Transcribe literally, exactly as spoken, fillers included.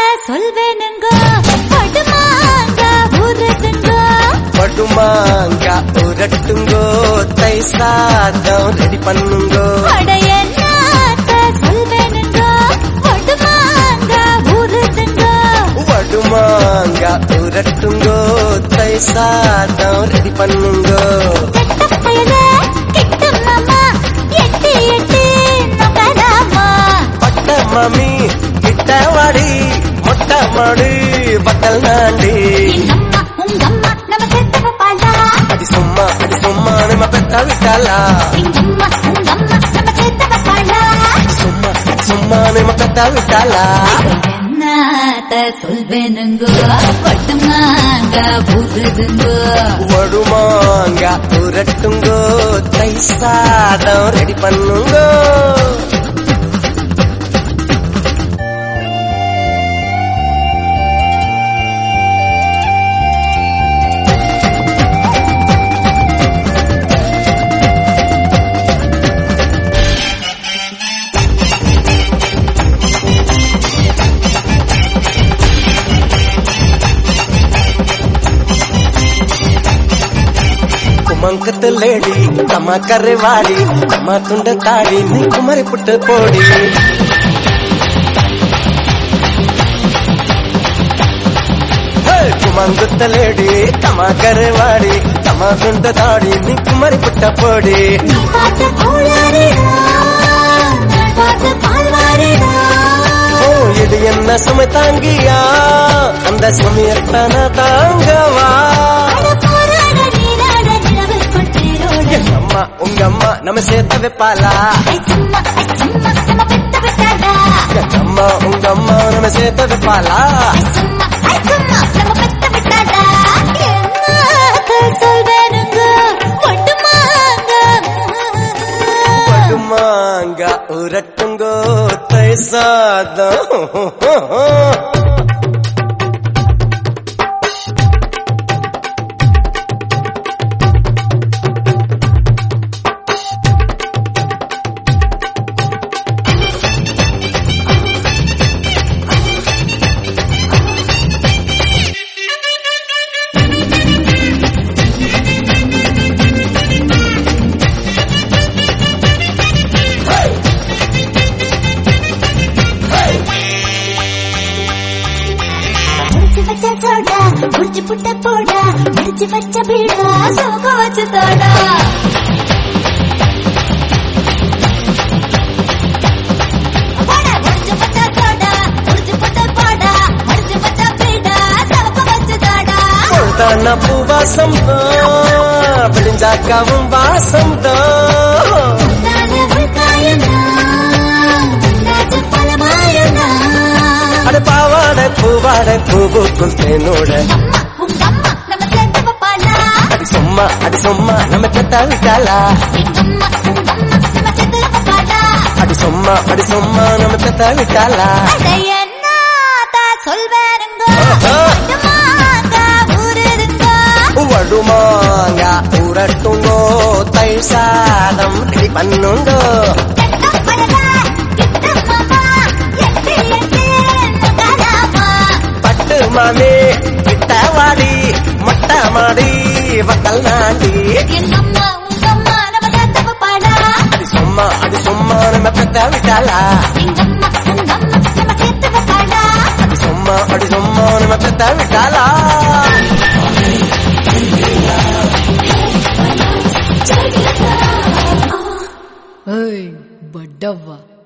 சொல்வேனுங்கோ படுமாங்க உருட்டுங்கோ படுமாங்க உரட்டுங்கோ தை சாதம் ரெடி பண்ணுங்கோ அடையன்னாத்த சொல்வேனுங்கோ படுமாங்க உருட்டுங்கோ படுமாங்க உரட்டுங்கோ தை சாதம் ரெடி பண்ணுங்கோ கெட்டப்பயலே கிட்டும் மாமா எட்டி எட்டி நகராமா பட்ட மாமி கிட்ட வாடி மொட்டை மாடி பட்டல் நாண்டி எங்கம்மா உங்கம்மா நம்ம செத்தவ பாலா அடி சும்மா அடி சும்மா நம்ம பெத்த விட்டாளா எங்கம்மா உங்கம்மா நம்ம செத்தவ பாலா சும்மா சும்மா நம்ம பெத்த விட்டாளா என்னத்த சொல்வேனுங்கோ பட்டுமாங்க புகுதுங்கோ வடுமாங்க உரட்டுங்கோ தை சாதம் ரெடி பண்ணுங்கோ குமங்கத்து லேடி தம்மா கரைவாடி தம்மா துண்ட தாடி நீ குமரி புட்டு போடி குமங்குத்த லேடி தம்மா கரைவாடி தம்மா துண்ட தாடி நீ குமரி புட்ட போடி பார்த்த கோளாறுடா பார்த்த பால்வாறுடா ஓ இது என்ன சுமை தாங்கியா அந்த சுமையத்தான தாங்கவா அம்மா உங்க அம்மா நம்ம சேர்த்த வைப்பாளா அம்மா உங்க அம்மா நம்ம சேர்த்த வைப்பாளா படுமாங்க உரட்டுங்கோ தை சாதம் முடிச்சு புட்ட போடா முடிச்சு வச்ச பீடா சோக வச்சு தோடா முடிச்சு பட்ட போடா முடிச்சு புட்ட போடா முடிச்சு வச்ச பீடா சோக வச்சு தோடா பொழுதான பூவாசம் தான் விடிஞ்சாக்காவும் வாசம் தான் அட பாவாடை பூவாடை பூவுக்குள் தேனோட அடி சும்மா அடி சும்மா நம்ம பெத்த விட்டாளா அடி சும்மா அடி சும்மா நம்ம பெத்த விட்டாளா வடுமாங்க உரட்டுங்கோ தை சாதம் ரெடி பண்ணுங்கோ பட்டு மாமி கிட்ட வாடி மொட்டை மாடி வக்கல் நாண்டி அடி சும்மா அடி சும்மா நம்ம பெத்த விட்டாளா அடி சும்மா அடி சும்மா நம்ம பெத்த விட்டாளா ஏய் பட்டவா